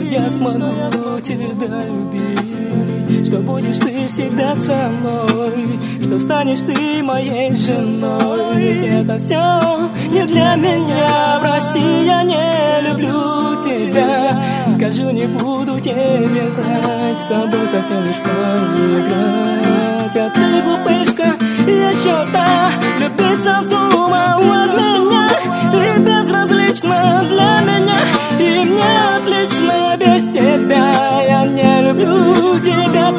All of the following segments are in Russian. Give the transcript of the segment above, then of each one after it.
я смогу тебя любить, что будешь ты всегда со мной, что станешь ты моей женой. Ведь это все не для меня. Прости, я не люблю тебя. Скажу, не буду тебе врать, с тобой хотел лишь поиграть. А ты, глупышка, еще та, влюбиться вздумал от меня. Ты безразлична для меня, и мне отлично без тебя. Я не люблю тебя,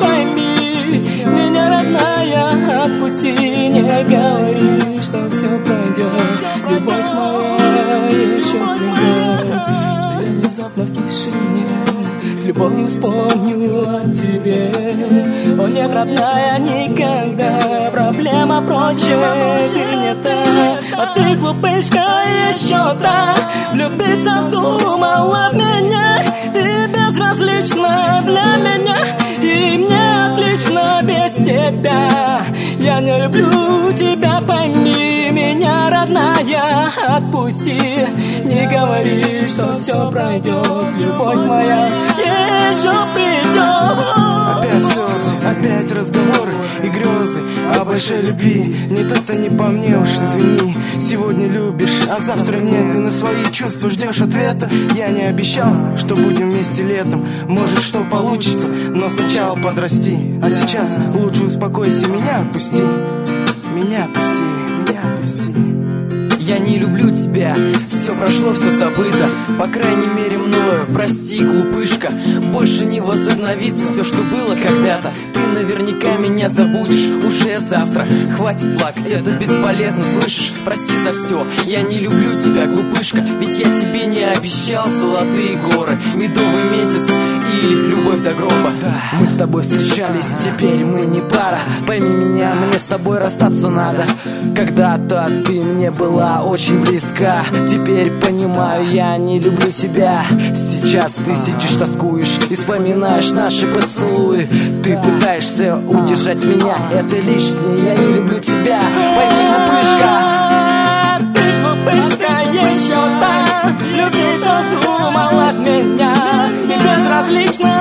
пойми меня, родная, отпусти. Не говори, что все пройдет, любовь моя еще придет, что я внезапно в тишине с любовью вспомню о тебе. О нет, родная, никогда проблема проще, ты не та. А ты, глупышка, еще та, влюбиться вздумал от меня. Ты безразлична для меня, и мне отлично без тебя. Я не люблю тебя, пойми меня, родная, отпусти. Не говори, что все пройдет, любовь моя еще придет. Опять слезы, опять разговоры и грезы о большой любви. Нет, это не по мне уж, извини. Сегодня любишь, а завтра нет. Ты на свои чувства ждешь ответа. Я не обещал, что будем вместе летом. Может, что получится, но сначала подрасти. А сейчас лучше успокойся, меня отпусти. Меня отпусти, меня отпусти. Я не люблю тебя, все прошло, все забыто, по крайней мере мною. Прости, глупышка, больше не возобновится все, что было когда-то. Ты наверняка меня забудешь уже завтра. Хватит плакать, это бесполезно, слышишь? Прости за все, я не люблю тебя, глупышка. Ведь я тебе не обещал золотые горы, медовый месяц или любовь до гроба. Мы с тобой встречались, теперь мы не пара. Пойми меня, мне с тобой расстаться надо. Когда-то ты мне была очень близка, теперь понимаю, я не люблю тебя. Сейчас ты сидишь, тоскуешь и вспоминаешь наши поцелуи. Ты пытаешься удержать меня, это лишнее, я не люблю тебя. Пойми, глупышка. Ты, глупышка, еще та, влюбиться вздумал от меня. И безразлично